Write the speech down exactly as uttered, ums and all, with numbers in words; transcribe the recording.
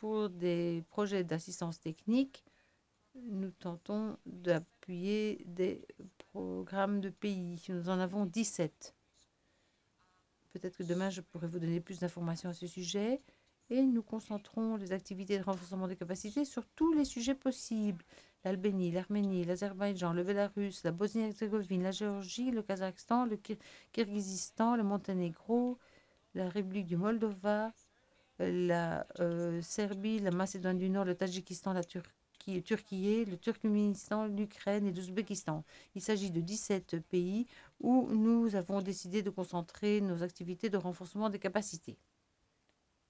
pour des projets d'assistance technique, nous tentons d'appuyer des programmes de pays. Nous en avons dix-sept. Peut-être que demain, je pourrai vous donner plus d'informations à ce sujet. Et nous concentrons les activités de renforcement des capacités sur tous les sujets possibles. L'Albanie, l'Arménie, l'Azerbaïdjan, le Bélarus, la Bosnie-Herzégovine, la Géorgie, le Kazakhstan, le Kirghizistan, le Monténégro, la République du Moldova, la euh, Serbie, la Macédoine du Nord, le Tadjikistan, la Turquie, Turquie, le Turkménistan, l'Ukraine et l'Ouzbékistan. Il s'agit de dix-sept pays où nous avons décidé de concentrer nos activités de renforcement des capacités.